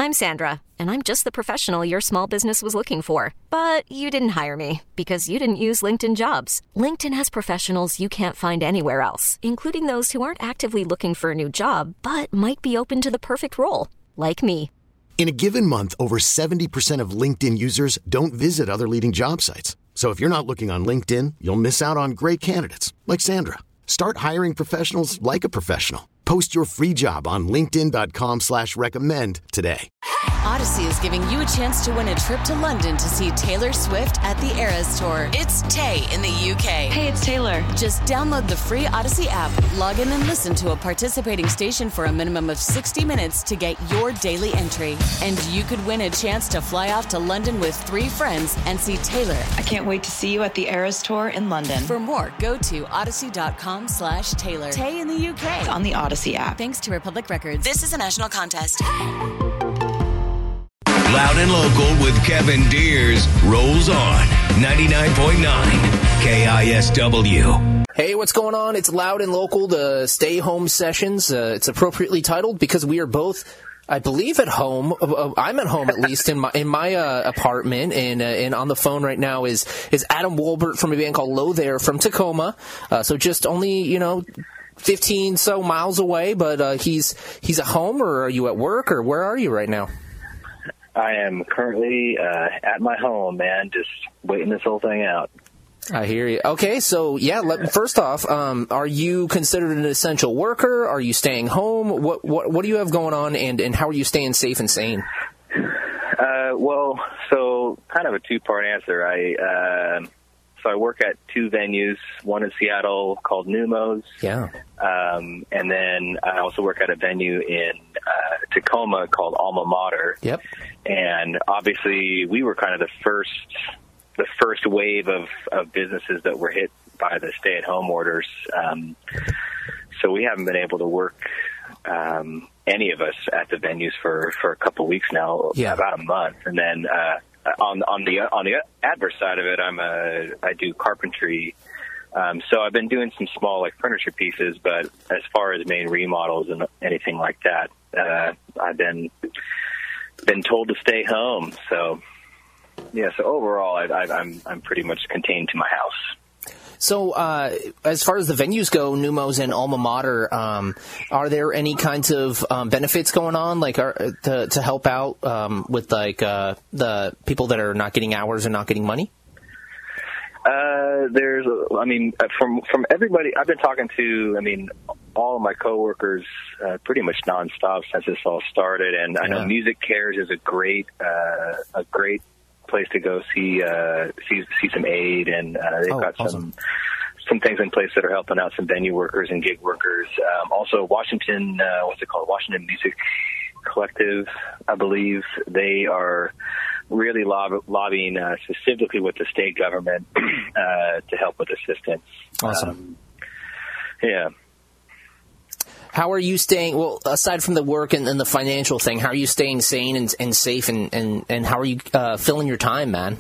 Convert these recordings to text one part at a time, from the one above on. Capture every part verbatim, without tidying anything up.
I'm Sandra, and I'm just the professional your small business was looking for. But you didn't hire me because you didn't use LinkedIn Jobs. LinkedIn has professionals you can't find anywhere else, including those who aren't actively looking for a new job, but might be open to the perfect role, like me. In a given month, over seventy percent of LinkedIn users don't visit other leading job sites. So if you're not looking on LinkedIn, you'll miss out on great candidates like Sandra. Start hiring professionals like a professional. Post your free job on linkedin.com slash recommend today. Odyssey is giving you a chance to win a trip to London to see Taylor Swift at the Eras Tour. It's Tay in the U K. Hey, it's Taylor. Just download the free Odyssey app, log in and listen to a participating station for a minimum of sixty minutes to get your daily entry. And you could win a chance to fly off to London with three friends and see Taylor. I can't wait to see you at the Eras Tour in London. For more, go to odyssey.com slash Taylor. Tay in the U K. It's on the Odyssey app. Thanks to Republic Records. This is a national contest. Loud and Local with Kevin Deers rolls on ninety-nine point nine K I S W. Hey, what's going on? It's Loud and Local, the Stay Home Sessions. Uh, it's appropriately titled because we are both, I believe, at home. Uh, I'm at home, at least, in my in my uh, apartment. And uh, and on the phone right now is is Adam Wolbert from a band called Low There from Tacoma. Uh, so just only, you know, fifteen so miles away. But uh, he's he's at home, or are you at work, or where are you right now? I am currently uh, at my home, man, just waiting this whole thing out. I hear you. Okay, so, yeah, let, first off, um, are you considered an essential worker? Are you staying home? What what, what do you have going on, and, and how are you staying safe and sane? Uh, well, so kind of a two-part answer. I uh, So I work at two venues, one in Seattle called Numos. Yeah. Um, and then I also work at a venue in uh, Tacoma called Alma Mater. Yep. And obviously we were kind of the first the first wave of, of businesses that were hit by the stay-at-home orders. Um, so we haven't been able to work, um, any of us, at the venues for, for a couple of weeks now, yeah. about a month. And then uh, on on the on the adverse side of it, I'm a I do carpentry. Um, so I've been doing some small, like, furniture pieces, but as far as main remodels and anything like that, uh, I've been been told to stay home. So, yeah, so overall, I, I, I'm I'm pretty much contained to my house. So uh, as far as the venues go, Numos and Alma Mater, um, are there any kinds of um, benefits going on, like are, to, to help out um, with, like, uh, the people that are not getting hours and not getting money? Uh, there's, I mean, from from everybody I've been talking to, I mean, all of my coworkers, uh, pretty much nonstop since this all started, and I know Yeah. Music Cares is a great, uh, a great place to go see, uh, see see some aid, and uh, they've Oh, got awesome. some some things in place that are helping out some venue workers and gig workers. Um, also, Washington, uh, what's it called, Washington Music Collective, I believe, they are really lob- lobbying uh, specifically with the state government uh, to help with assistance. Awesome. Um, yeah. How are you staying, well, aside from the work and, and the financial thing, how are you staying sane and, and safe, and, and, and how are you uh, filling your time, man?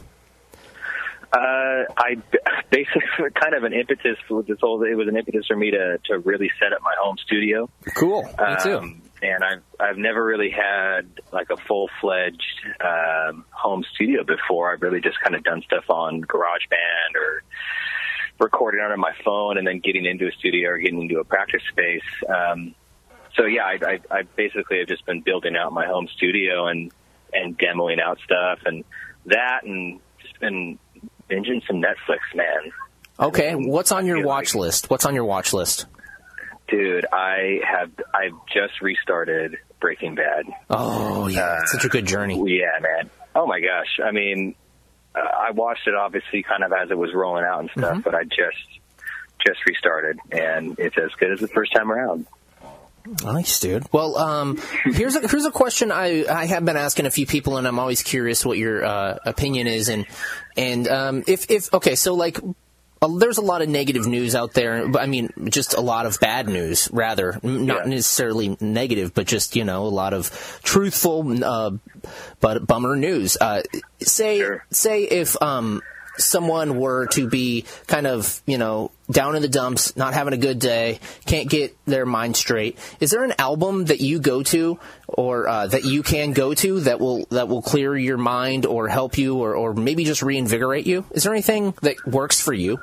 Uh, I basically kind of an impetus for this whole, it was an impetus for me to, to really set up my home studio. Cool. Me too. Um, and I've, I've never really had like a full-fledged um, home studio before. I've really just kind of done stuff on GarageBand or recording on my phone and then getting into a studio or getting into a practice space. Um, so, yeah, I, I, I basically have just been building out my home studio and, and demoing out stuff and that, and just been binging some Netflix, man. Okay. What's on your watch list? What's on your watch list? Dude, I have I've just restarted Breaking Bad. Oh, yeah. Uh, It's such a good journey. Yeah, man. Oh, my gosh. I mean, uh, I watched it, obviously, kind of as it was rolling out and stuff, Mm-hmm. but I just just restarted, and it's as good as the first time around. Nice, dude. Well, um, here's a here's a question I, I have been asking a few people, and I'm always curious what your uh, opinion is. And and um, if if okay, so like uh, there's a lot of negative news out there. But I mean, just a lot of bad news, rather, not Yeah. necessarily negative, but just, you know, a lot of truthful, uh, but bummer news. Uh, say Sure. say if um. someone were to be kind of, you know, down in the dumps, not having a good day, can't get their mind straight, is there an album that you go to or uh, that you can go to that will that will clear your mind or help you or, or maybe just reinvigorate you? Is there anything that works for you?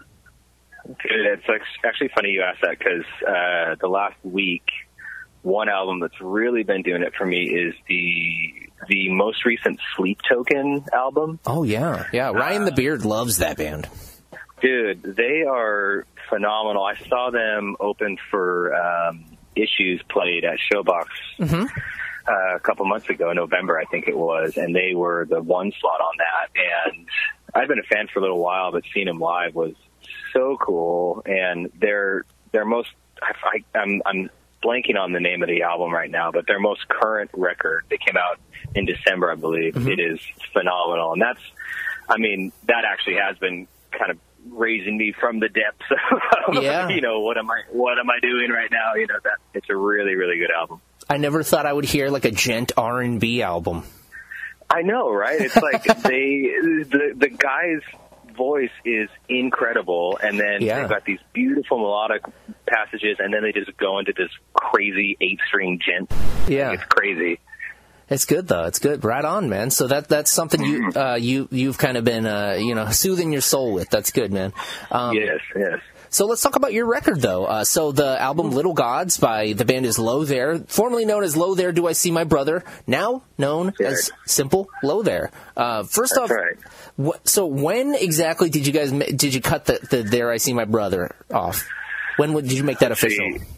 It's actually funny you asked that because uh, the last week, one album that's really been doing it for me is the the most recent Sleep Token album. Oh, yeah. Yeah, Ryan uh, the Beard loves that band. Dude, they are phenomenal. I saw them open for um, Issues played at Showbox mm-hmm. uh, a couple months ago, November, I think it was, and they were the one slot on that. And I've been a fan for a little while, but seeing them live was so cool. And their their most, I, I'm, I'm blanking on the name of the album right now, but their most current record, they came out in December, I believe. Mm-hmm. It is phenomenal. And that's, I mean, that actually has been kind of raising me from the depths of, yeah. you know, what am I, what am I doing right now? You know, that it's a really, really good album. I never thought I would hear like a gent R and B album. I know, right? It's like they, the, the guys' voice is incredible, and then yeah. they've got these beautiful melodic passages, and then they just go into this crazy eight-string gent. Yeah, it's crazy. It's good though. It's good. Right on, man. So that that's something you uh, you you've kind of been uh, you know soothing your soul with. That's good, man. Um, yes, yes. So let's talk about your record, though. Uh, so the album Little Gods by the band is Low There, formerly known as Low There Do I See My Brother, now known right. as Simple Low There. Uh, first That's off, right. wh- so when exactly did you guys ma- did you cut the, the There I See My Brother off? When did you make that let's official? See.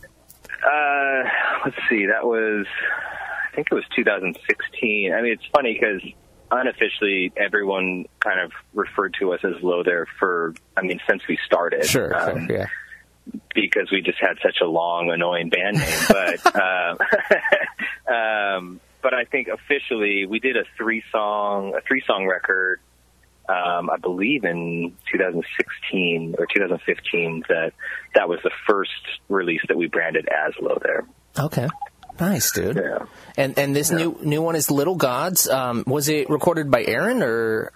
Uh, let's see. That was, I think it was two thousand sixteen. I mean, it's funny because unofficially, everyone kind of referred to us as Low There for, I mean, since we started. Sure, um, sure, yeah. Because we just had such a long, annoying band name. But, um, um, but I think officially we did a three-song, a three-song record, um, I believe in two thousand sixteen or two thousand fifteen, that that was the first release that we branded as Low There. Okay. Nice, dude. Yeah. And and this yeah. new new one is Little Gods. Um, was it recorded by Aaron or?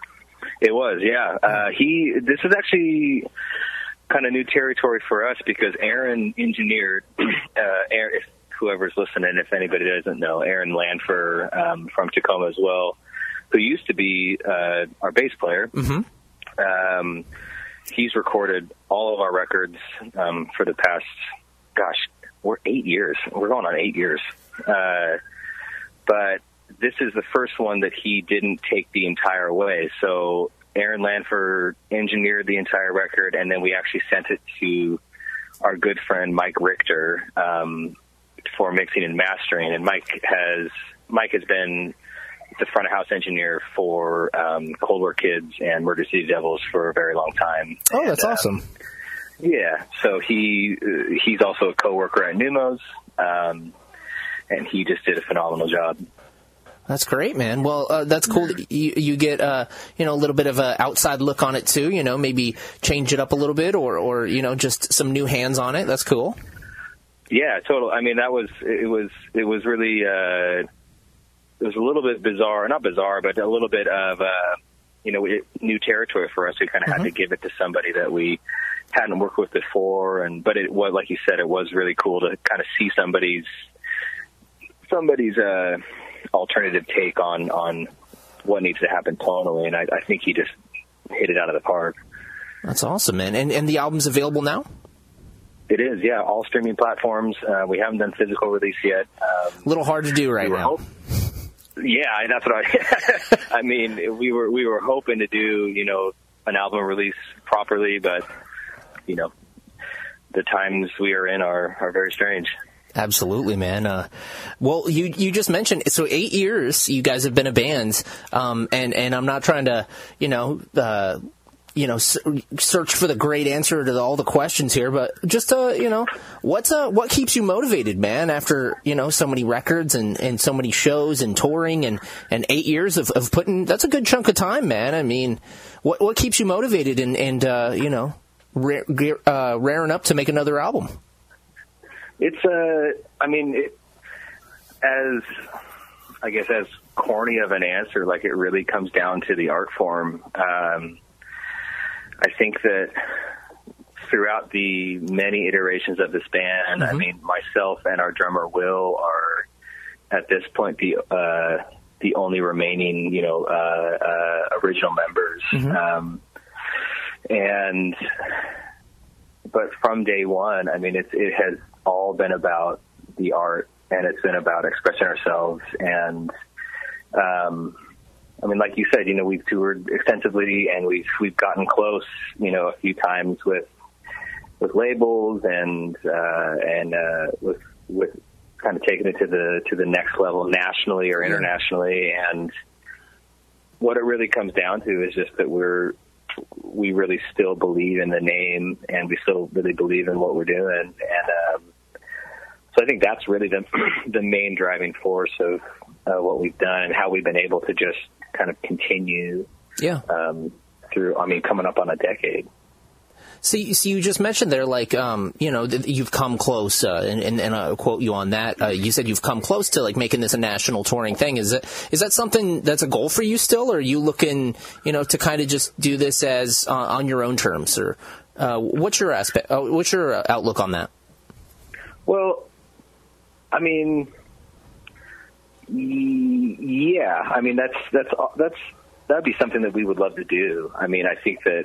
It was, yeah. Uh, he. This is actually kind of new territory for us because Aaron engineered. Uh, Aaron, if whoever's listening, if anybody doesn't know, Aaron Lanfer um, from Tacoma as well, who used to be uh, our bass player. Mm-hmm. Um, he's recorded all of our records um, for the past, gosh. We're eight years. We're going on eight years. Uh, but this is the first one that he didn't take the entire way. So Aaron Lanfer engineered the entire record, and then we actually sent it to our good friend Mike Richter um, for mixing and mastering. And Mike has Mike has been the front of house engineer for um, Cold War Kids and Murder City Devils for a very long time. Oh, that's and, awesome. Um, Yeah, so he uh, he's also a coworker at Numos, um, and he just did a phenomenal job. That's great, man. Well, uh, that's cool that you, you get uh, you know a little bit of an outside look on it too. You know, maybe change it up a little bit, or or you know just some new hands on it. That's cool. Yeah, total. I mean, that was it was it was really uh, it was a little bit bizarre, not bizarre, but a little bit of uh, you know new territory for us. We kind of mm-hmm. had to give it to somebody that we hadn't worked with before, and but it was, like you said, it was really cool to kind of see somebody's somebody's uh, alternative take on on what needs to happen tonally, and I, I think he just hit it out of the park. That's awesome, man. And and the album's available now? It is, yeah. All streaming platforms. Uh, we haven't done physical release yet. Um, a little hard to do right we now. Hope- yeah, that's what I. I mean, we were we were hoping to do you know an album release properly, but you know, the times we are in are, are very strange. Absolutely, man. Uh, well, you you just mentioned, so eight years you guys have been a band, um, and, and I'm not trying to, you know, uh, you know, search for the great answer to all the questions here, but just, uh, you know, what's, uh, what keeps you motivated, man, after, you know, so many records and, and so many shows and touring and, and eight years of, of putting, that's a good chunk of time, man. I mean, what, what keeps you motivated and, and, uh, you know, Uh, raring up to make another album? It's uh, I mean, it, as I guess as corny of an answer, like it really comes down to the art form. Um, I think that throughout the many iterations of this band, mm-hmm. I mean, myself and our drummer Will are at this point the uh, the only remaining, you know, uh, uh, original members. Mm-hmm. Um, and but from day one, I mean, it's, it has all been about the art, and it's been about expressing ourselves. And um, I mean, like you said, you know, we've toured extensively, and we've we've gotten close, you know, a few times with with labels and uh, and uh, with with kind of taking it to the to the next level nationally or internationally. And what it really comes down to is just that we're we really still believe in the name, and we still really believe in what we're doing. And um, so I think that's really the the main driving force of uh, what we've done and how we've been able to just kind of continue. Yeah. Um, through, I mean, coming up on a decade. So, so you just mentioned there, like, um, you know, th- you've come close, uh, and, and, and I'll quote you on that. Uh, you said you've come close to, like, making this a national touring thing. Is it, is that something that's a goal for you still, or are you looking, you know, to kind of just do this as uh, on your own terms, or uh, what's your aspect? Uh, what's your outlook on that? Well, I mean, y- yeah, I mean that's that's that's that'd be something that we would love to do. I mean, I think that.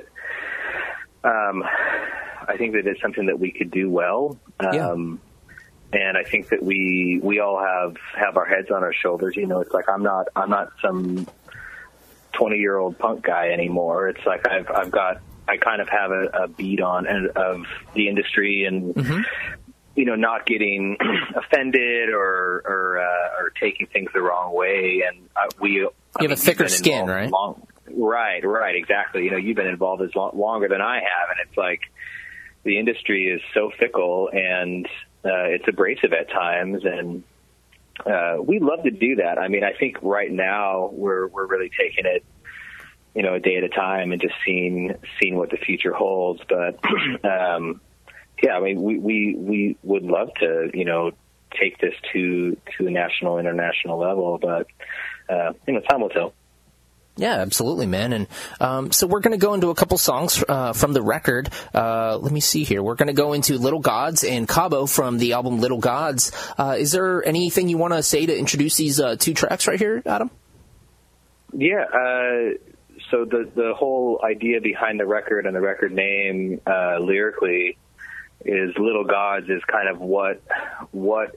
Um, I think that it's something that we could do well. Um, yeah. And I think that we, we all have, have our heads on our shoulders. You know, it's like, I'm not, I'm not some twenty year old punk guy anymore. It's like, I've, I've got, I kind of have a, a beat on of the industry and, mm-hmm. you know, not getting offended or, or, uh, or taking things the wrong way. And uh, we, you I have mean, a thicker skin, right? Long, Right, right, exactly. You know, you've been involved as long, longer than I have, and it's like the industry is so fickle, and uh, it's abrasive at times, and uh, we love to do that. I mean, I think right now we're we're really taking it, you know, a day at a time and just seeing seeing what the future holds. But um, yeah, I mean, we, we we would love to, you know, take this to to a national, international level, but uh, you know, time will tell. Yeah, absolutely, man. And um, so we're going to go into a couple songs uh, from the record. Uh, let me see here. We're going to go into Little Gods and Cabo from the album Little Gods. Uh, is there anything you want to say to introduce these uh, two tracks right here, Adam? Yeah. Uh, so the the whole idea behind the record and the record name uh, lyrically is Little Gods is kind of what what.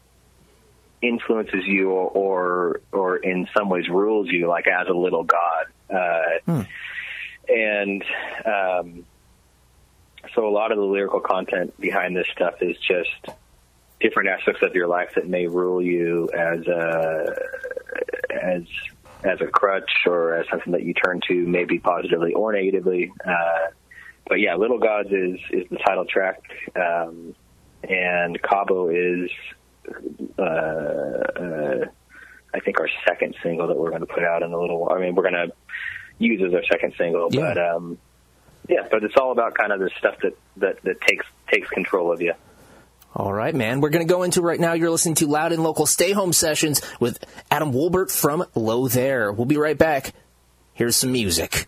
influences you or, or or in some ways rules you, like as a little god. Uh, hmm. And um, so a lot of the lyrical content behind this stuff is just different aspects of your life that may rule you as a, as as a crutch or as something that you turn to maybe positively or negatively. Uh, but yeah, Little Gods is, is the title track. Um, and Cabo is Uh, uh, I think our second single that we're going to put out in a little while. I mean, we're going to use as our second single, yeah. but um, yeah, but it's all about kind of the stuff that, that, that takes takes control of you. All right, man. We're going to go into right now. You're listening to Loud and Local Stay Home Sessions with Adam Wolbert from Low There. We'll be right back. Here's some music.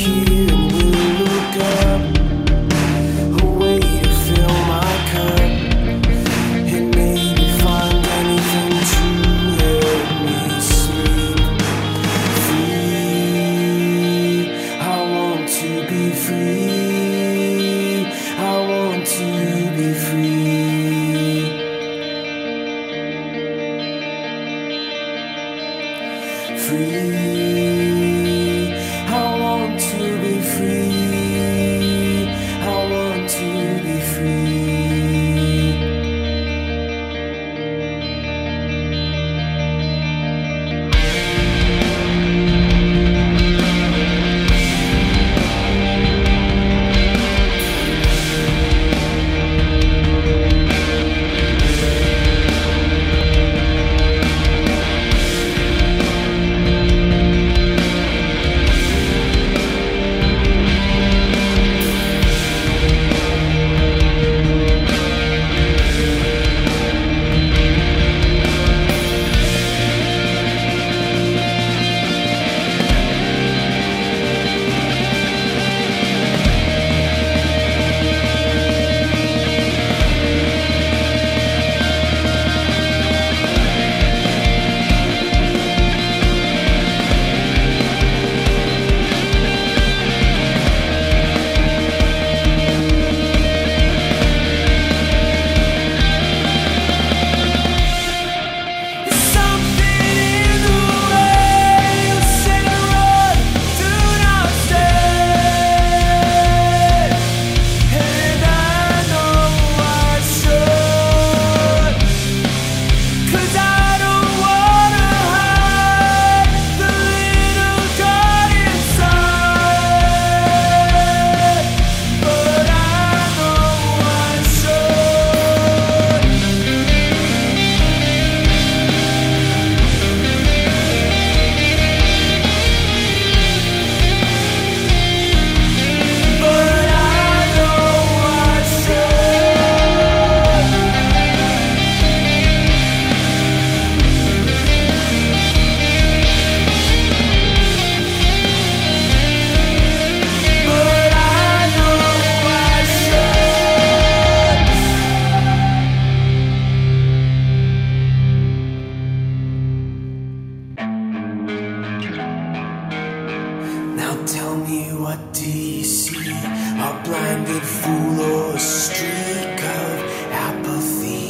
here and we'll look up, a way to fill my cup, and maybe find anything to help me sleep. Free, I want to be free, I want to be free. Free, I want to be free, I want to be free. Now tell me, what do you see? A blinded fool or a streak of apathy?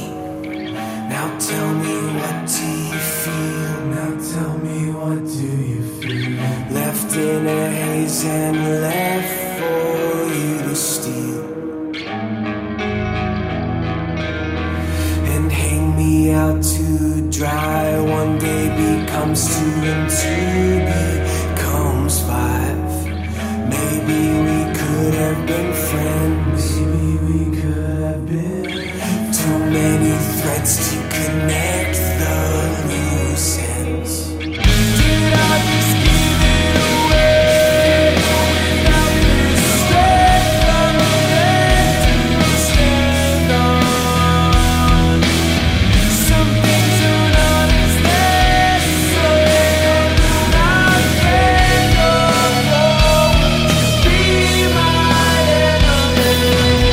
Now tell me, what do you feel? Now tell me, what do you feel? Left in a haze and left for you to steal, and hang me out to dry. One day becomes two and two becomes five. Maybe we could have been friends. Maybe we could have been. Too many threads to connect the loose ends. Did I just give it away without this strength of a leg to stand on? Some things are not as necessary, not can go. Be my enemy.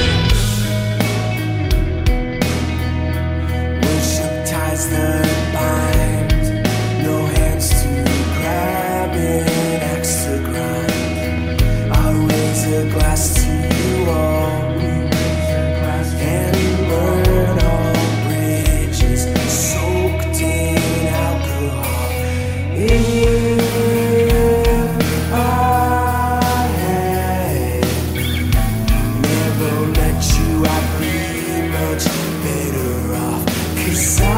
Worship ties that bind, no hands to grab it, axe to grind. I'll raise a glass to you all and burn all bridges soaked in alcohol. If I had never met you, I'd be much better off. 'Cause I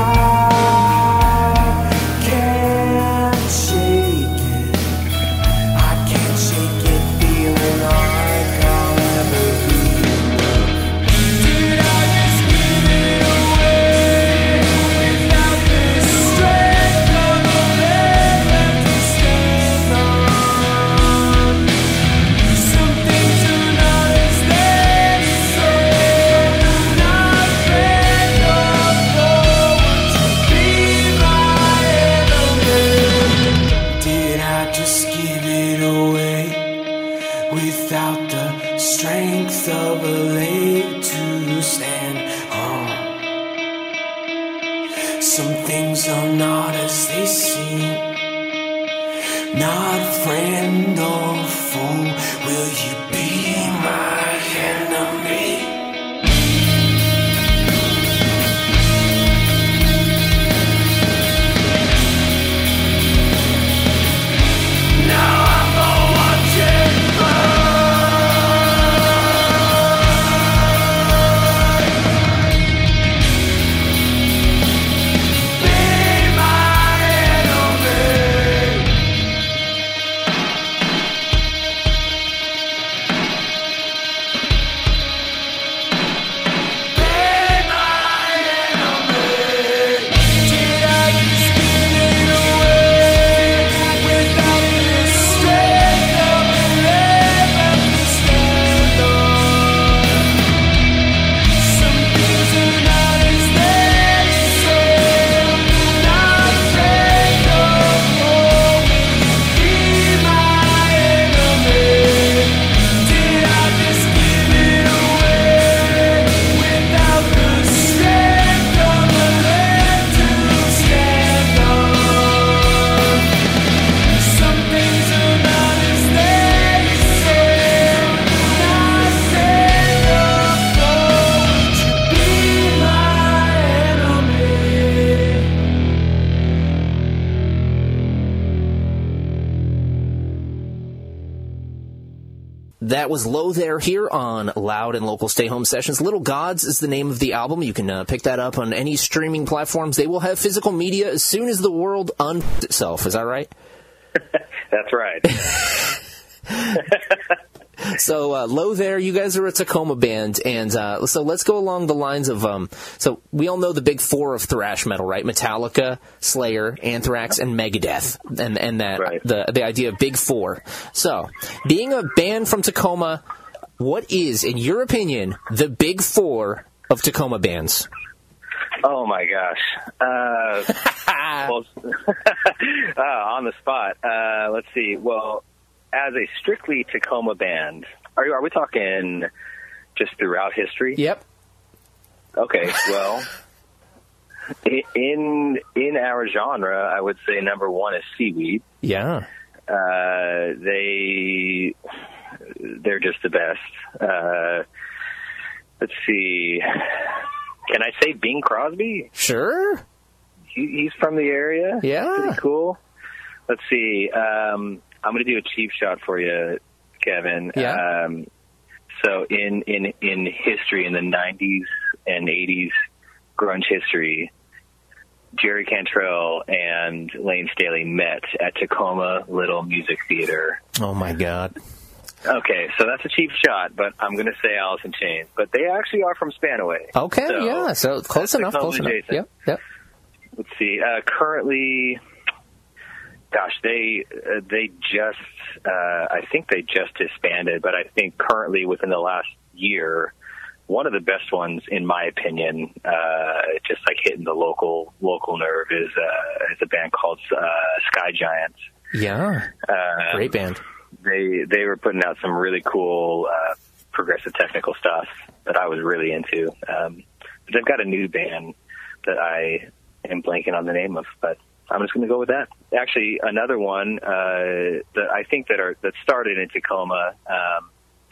can't shake it, I can't shake it, feeling like I'm without the strength of a leg to stand on. Some things are not as they seem, not friend or foe. Will you be my enemy? That was Low There here on Loud and Local Stay Home Sessions. Little Gods is the name of the album. You can uh, pick that up on any streaming platforms. They will have physical media as soon as the world un itself. Is that right? That's right. So, uh, Low There, you guys are a Tacoma band, and uh, so let's go along the lines of, um, so we all know the big four of thrash metal, right? Metallica, Slayer, Anthrax, and Megadeth, and and that right. the the idea of big four. So, being a band from Tacoma, what is, in your opinion, the big four of Tacoma bands? Oh my gosh. Uh, well, uh, on the spot. Uh, let's see. Well, as a strictly Tacoma band, are you, are we talking just throughout history? Yep. Okay. Well, in in our genre, I would say number one is Seaweed. Yeah. Uh, they they're just the best. Uh, let's see. Can I say Bing Crosby? Sure. He, he's from the area. Yeah. Pretty cool. Let's see. Um, I'm going to do a cheap shot for you, Kevin. Yeah. Um, so in, in, in history, in the nineties and eighties grunge history, Jerry Cantrell and Lane Staley met at Tacoma Little Music Theater. Oh, my God. Okay, so that's a cheap shot, but I'm going to say Alice in Chains. But they actually are from Spanaway. Okay, so yeah, so close enough, close enough. Adjacent. Yep, yep. Let's see. Uh, currently, gosh, they uh, they just, uh, I think they just disbanded, but I think currently within the last year, one of the best ones, in my opinion, uh, just like hitting the local local nerve, is, uh, is a band called uh, Sky Giants. Yeah, uh, great band. They they were putting out some really cool uh, progressive technical stuff that I was really into. Um, but they've got a new band that I am blanking on the name of, but I'm just going to go with that. Actually, another one uh, that I think that are that started in Tacoma um,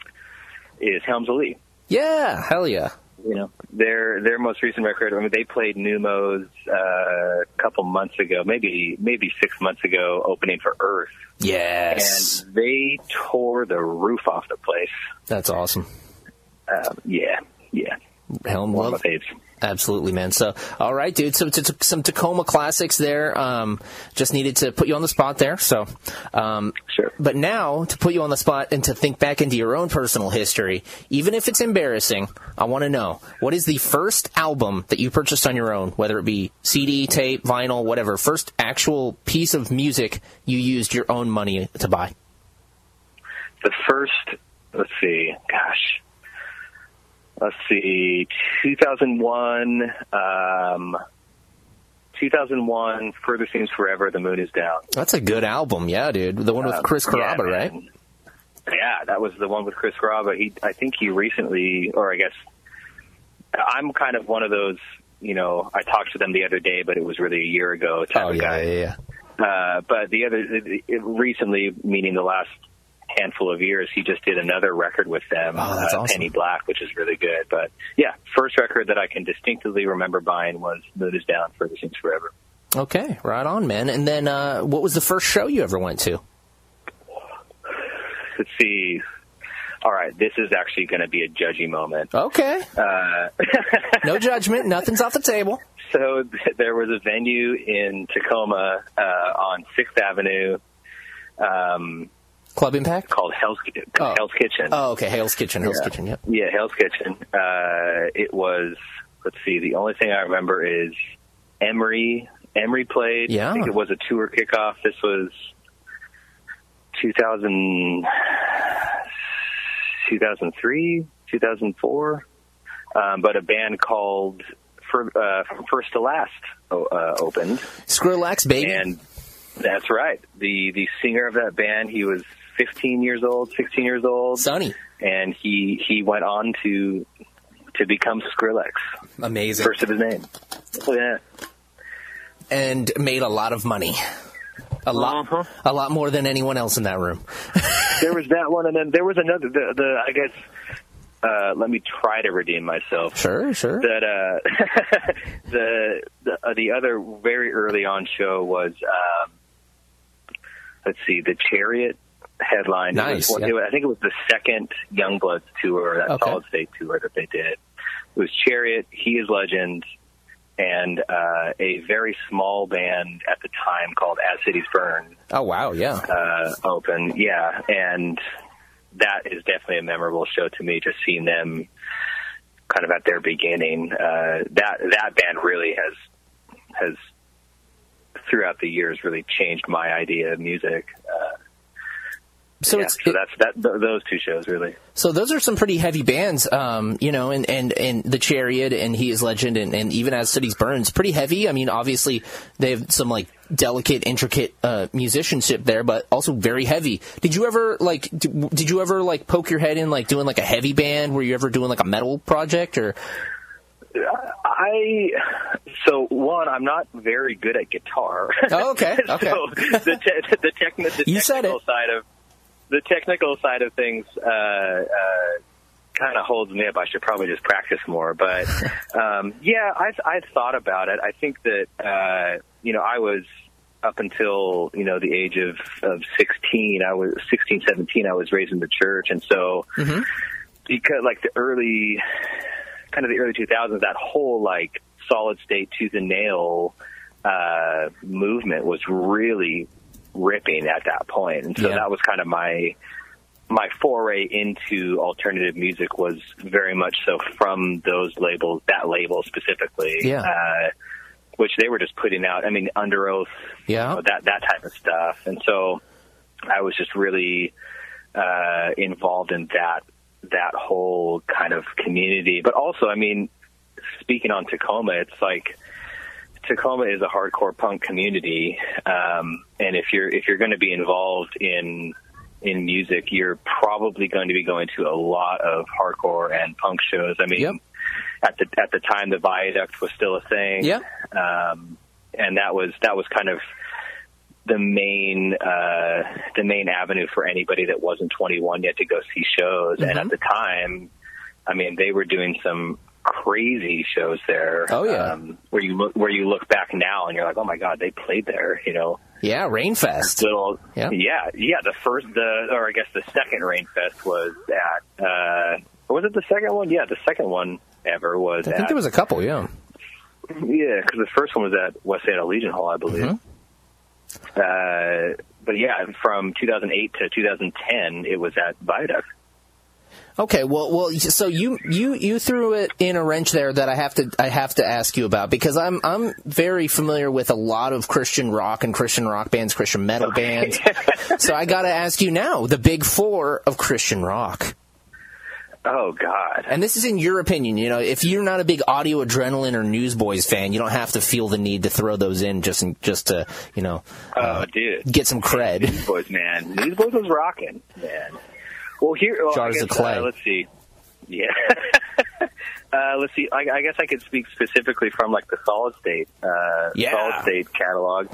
is Helms Alee. Yeah, hell yeah. You know, their their most recent record. I mean, they played Numos uh, a couple months ago, maybe maybe six months ago, opening for Earth. Yes, and they tore the roof off the place. That's awesome. Um, yeah, yeah. Helm One love. of my faves. Absolutely, man. So, all right, dude. So, t- t- some Tacoma classics there. Um, just needed to put you on the spot there. So, um, sure. But now, to put you on the spot and to think back into your own personal history, even if it's embarrassing, I want to know, what is the first album that you purchased on your own, whether it be C D, tape, vinyl, whatever, first actual piece of music you used your own money to buy? The first, let's see, gosh. Let's see, two thousand one, um, two thousand one, Further Seems Forever, The Moon Is Down. That's a good album, yeah, dude. The one with Uh, Chris Carrabba, yeah, right? Yeah, that was the one with Chris Grava. He, I think he recently, or I guess, I'm kind of one of those, you know, I talked to them the other day, but it was really a year ago type oh, of yeah, guy. yeah, yeah. Uh, but the other, it, it recently, meaning the last handful of years, he just did another record with them, oh, that's uh, awesome. Penny Black, which is really good. But yeah, first record that I can distinctively remember buying was Moon Is Down, Further Seems Forever. Okay, right on, man. And then uh, what was the first show you ever went to? Let's see. All right, this is actually going to be a judgy moment. Okay. Uh, no judgment. Nothing's off the table. So th- there was a venue in Tacoma uh, on sixth Avenue. Um, Club Impact? Called Hell's, oh. Hell's Kitchen. Oh, okay. Hell's Kitchen. Hell's yeah. Kitchen, yep. Yeah, Hell's Kitchen. Uh, it was, let's see, the only thing I remember is Emery. Emery played. Yeah. I think it was a tour kickoff. This was two thousand, two thousand three, two thousand four. Um, but a band called For, uh, From First to Last uh, opened. Skrillex, baby. And that's right. The the singer of that band, he was fifteen years old, sixteen years old. Sonny. And he, he went on to to become Skrillex. Amazing. First of his name. Yeah. And made a lot of money. A lot, uh-huh. a lot more than anyone else in that room. There was that one, and then there was another. The, the I guess. Uh, let me try to redeem myself. Sure, sure. That uh, the the, uh, the other very early on show was um, let's see, the Chariot headline. Nice. It was, yeah. it was, I think it was the second Youngbloods tour, that okay. Solid State tour that they did. It was Chariot, He Is Legend, and uh, a very small band at the time called As Cities Burn. Oh wow, yeah. Uh, open, yeah, and that is definitely a memorable show to me. Just seeing them kind of at their beginning. Uh, that that band really has has throughout the years really changed my idea of music. Uh, So yeah, it's so it, that's that. Th- those two shows really. So those are some pretty heavy bands, um, you know, and, and, and the Chariot and He Is Legend and, and even As Cities Burns, pretty heavy. I mean, obviously they have some like delicate, intricate uh, musicianship there, but also very heavy. Did you ever like? Did, did you ever like poke your head in like doing like a heavy band? Were you ever doing like a metal project or? I so one, I'm not very good at guitar. Oh, okay, okay. So the te- the, techni- the you technical said it. side of the technical side of things uh, uh, kind of holds me up. I should probably just practice more. But um, yeah, I've I've thought about it. I think that uh, you know I was up until you know the age of, of sixteen. I was sixteen, seventeen. I was raised in the church, and so mm-hmm. because like the early. kind of the early two thousands, that whole like solid state tooth and nail uh, movement was really ripping at that point. And so yeah. that was kind of my, my foray into alternative music was very much so from those labels, that label specifically, yeah. uh, which they were just putting out, I mean, Under Oath, yeah. you know, that, that type of stuff. And so I was just really uh, involved in that, that whole kind of community. But also, I mean, speaking on Tacoma, it's like Tacoma is a hardcore punk community. Um, and if you're, if you're going to be involved in, in music, you're probably going to be going to a lot of hardcore and punk shows. I mean, yep. at the, at the time the Viaduct was still a thing. Yeah. Um, and that was, that was kind of the main uh, the main avenue for anybody that wasn't twenty-one yet to go see shows. Mm-hmm. And at the time, I mean, they were doing some crazy shows there. Oh yeah, um, where you look where you look back now and you're like, oh my god, they played there. You know. Yeah, Rainfest. Little, yeah, yeah, yeah. The first, the or I guess the second Rainfest was at. Uh, was it the second one? Yeah, the second one ever was. I think at, there was a couple. Yeah. Yeah, because the first one was at West Santa Legion Hall, I believe. Mm-hmm. Uh, but yeah, from two thousand eight to two thousand ten, it was at Viaduct. Okay, well, well, so you, you, you threw it in a wrench there that I have to I have to ask you about because I'm I'm very familiar with a lot of Christian rock and Christian rock bands, Christian metal okay. bands. So I got to ask you now, the big four of Christian rock. Oh God! And this is in your opinion. You know, if you're not a big Audio Adrenaline or Newsboys fan, you don't have to feel the need to throw those in just in, just to you know, oh uh, dude, get some cred. Newsboys, man, Newsboys was rocking, man. Well, here, well, Jars I guess, of Clay. Uh, let's see. Yeah. uh, let's see. I, I guess I could speak specifically from like the Solid State, uh, Yeah. Solid State catalog.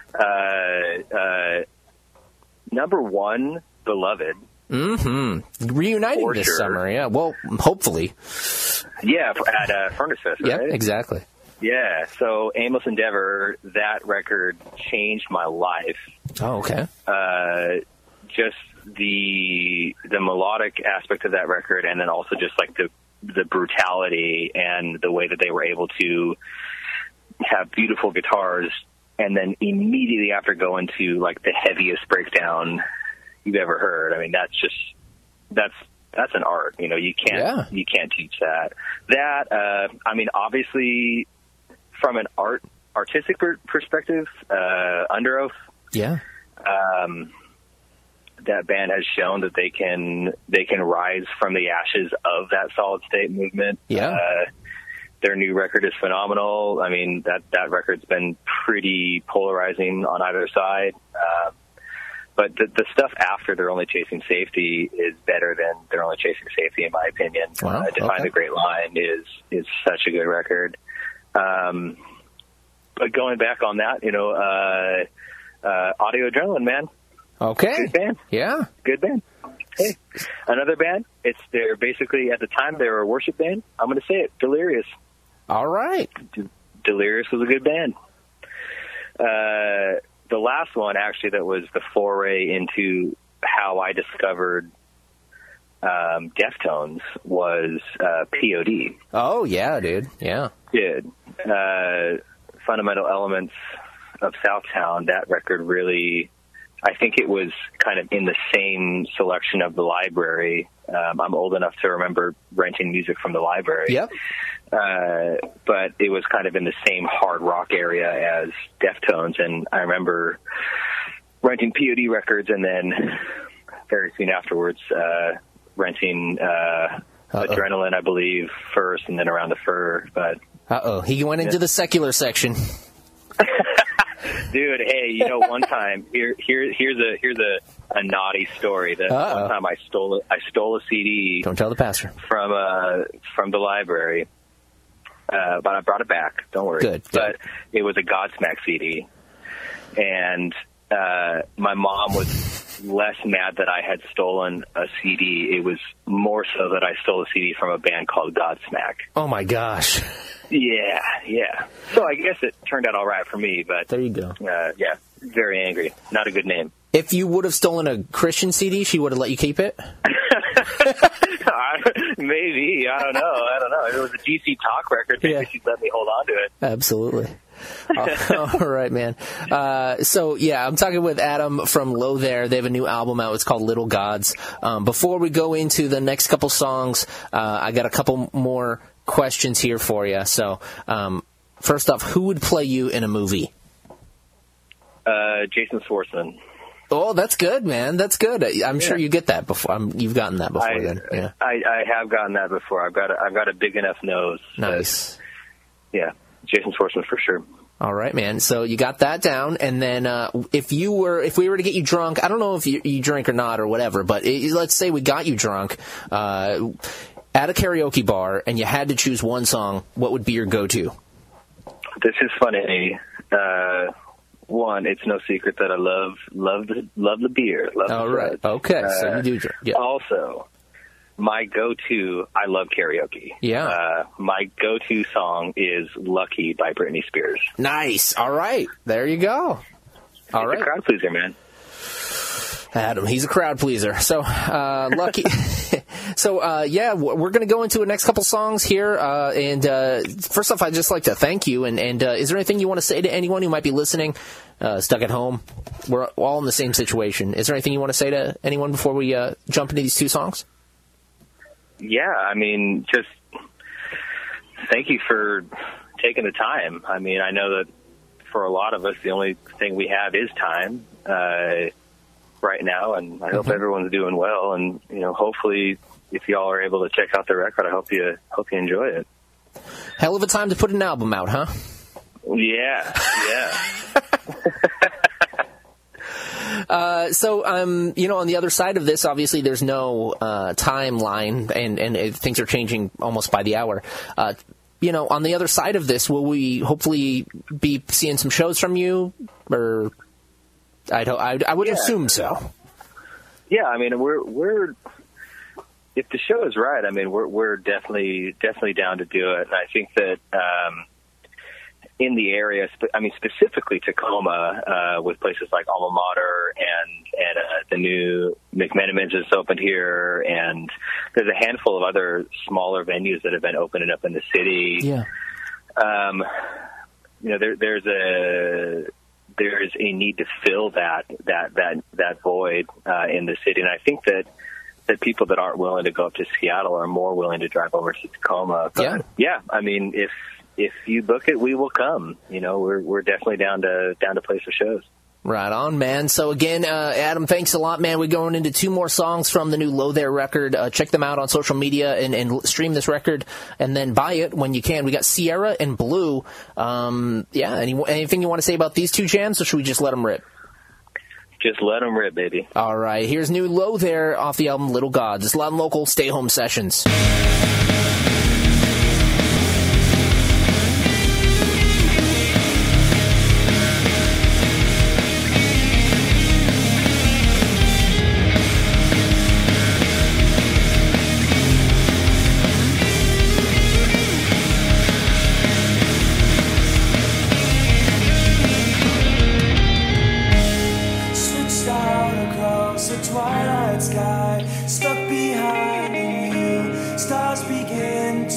Uh, uh, number one, Beloved. Mm-hmm. Reuniting For this sure. summer, yeah. Well, hopefully. Yeah, at uh, Furnace Fest, Yeah, right? exactly. Yeah. So Aimless Endeavor, that record changed my life. Oh, okay. Uh, just the the melodic aspect of that record, and then also just like the the brutality and the way that they were able to have beautiful guitars, and then immediately after go into like the heaviest breakdown you've ever heard. I mean, that's just that's that's an art. You know, you can't Yeah. you can't teach that. That uh, I mean, obviously, from an art artistic per- perspective, uh, Under Oath. Yeah. Um, that band has shown that they can they can rise from the ashes of that Solid State movement. Yeah. Uh, their new record is phenomenal. I mean, that, that record's been pretty polarizing on either side. Uh, but the, the stuff after They're Only Chasing Safety is better than They're Only Chasing Safety, in my opinion. Wow, uh, Define okay. the Great Line is is such a good record. Um, but going back on that, you know, uh, uh, Audio Adrenaline, man. Okay. Good band. Yeah. Good band. Hey, another band. It's they're basically at the time they were a worship band. I'm going to say it. Delirious. All right. D- Delirious was a good band. Uh, the last one actually that was the foray into how I discovered um, Deftones was uh, P O D. Oh yeah, dude. Yeah. Did uh, Fundamental Elements of Southtown. That record really. I think it was kind of in the same selection of the library. Um, I'm old enough to remember renting music from the library. Yep. Uh, but it was kind of in the same hard rock area as Deftones. And I remember renting P O D records and then very soon afterwards uh, renting uh, Adrenaline, I believe, first and then Around the Fur. But Uh-oh. He went into Yeah. the secular section. Dude, hey, you know, one time here, here, here's a here's a, a naughty story. That Uh-oh. one time I stole a, I stole a C D Don't tell the pastor. from uh from the library, uh, but I brought it back. Don't worry. Good, good. But it was a Godsmack C D, and uh, my mom was less mad that I had stolen a C D. It was more so that I stole a C D from a band called Godsmack. Oh my gosh. Yeah, yeah. So I guess it turned out all right for me, but There you go. uh, yeah, very angry. Not a good name. If you would have stolen a Christian C D, she would have let you keep it? Maybe. I don't know. I don't know. If it was a G C Talk record, maybe Yeah. she'd let me hold on to it. Absolutely. All right, man. Uh, so, yeah, I'm talking with Adam from Low There. They have a new album out. It's called Little Gods. Um, before we go into the next couple songs, uh, I got a couple more questions here for you. So, um, first off, who would play you in a movie? Uh, Jason Schwartzman. Oh, that's good, man. That's good. I'm sure you get that before. I'm, you've gotten that before, I, then. Yeah. I, I have gotten that before. I've got a, I've got a big enough nose. Nice. That, yeah, Jason Schwartzman for sure. All right, man. So you got that down, and then uh, if you were, if we were to get you drunk, I don't know if you, you drink or not or whatever, but it, let's say we got you drunk uh, at a karaoke bar, and you had to choose one song. What would be your go-to? This is funny. Uh, one, it's no secret that I love love the love the beer. Love All the right. suds. Okay. So Uh, you do drink. Yeah. Also, my go-to, I love karaoke. Yeah. Uh, my go-to song is "Lucky" by Britney Spears. Nice. All right. There you go. All It's right. a crowd pleaser, man. Adam, he's a crowd pleaser. So, uh, lucky. so, uh, yeah, we're going to go into the next couple songs here. Uh, and, uh, first off, I'd just like to thank you. And, and, uh, is there anything you want to say to anyone who might be listening, uh, stuck at home? We're all in the same situation. Is there anything you want to say to anyone before we, uh, jump into these two songs? Yeah, I mean, just thank you for taking the time. I mean, I know that for a lot of us, the only thing we have is time. Uh, right now, and I hope Mm-hmm. everyone's doing well. And you know, hopefully, if y'all are able to check out the record, I hope you hope you enjoy it. Hell of a time to put an album out, huh? Yeah, yeah. uh, so, um, you know, on the other side of this, obviously, there's no uh, timeline, and and it, things are changing almost by the hour. Uh, you know, on the other side of this, will we hopefully be seeing some shows from you, or I don't, I, I would yeah. assume so. Yeah, I mean, we're we're if the show is right, I mean, we're we're definitely definitely down to do it, and I think that. Um, in the area, I mean, specifically Tacoma, uh, with places like Alma Mater and, and uh, the new McMenamins that's opened here, and there's a handful of other smaller venues that have been opening up in the city. Yeah. Um, you know, there, there's a there's a need to fill that that that that void uh, in the city, and I think that that people that aren't willing to go up to Seattle are more willing to drive over to Tacoma. But, yeah. Yeah. I mean, if If you book it, we will come. You know, we're we're definitely down to down to play for shows. Right on, man. So again, uh, Adam, thanks a lot, man. We're going into two more songs from the new Low There record. Uh, check them out on social media and, and stream this record, and then buy it when you can. We got Sierra and Blue. Um, yeah. Any, anything you want to say about these two jams, or should we just let them rip? Just let them rip, baby. All right. Here's new Low There off the album Little Gods. It's Loud and Local. Stay home sessions. The twilight sky, stuck behind the wheel. Stars begin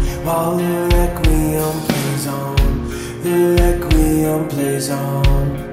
while the requiem plays on, the requiem plays on.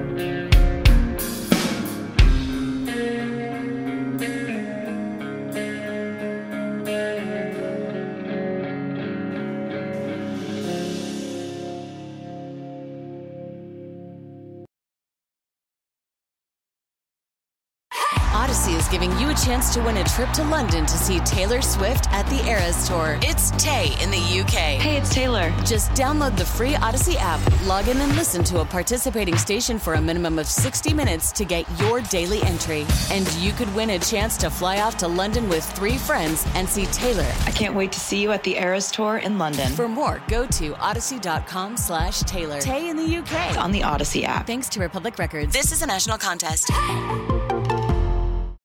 Odyssey is giving you a chance to win a trip to London to see Taylor Swift at the Eras Tour. It's Tay in the U K. Hey, it's Taylor. Just download the free Odyssey app, log in and listen to a participating station for a minimum of sixty minutes to get your daily entry. And you could win a chance to fly off to London with three friends and see Taylor. I can't wait to see you at the Eras Tour in London. For more, go to odyssey.com slash Taylor. Tay in the U K. It's on the Odyssey app. Thanks to Republic Records. This is a national contest.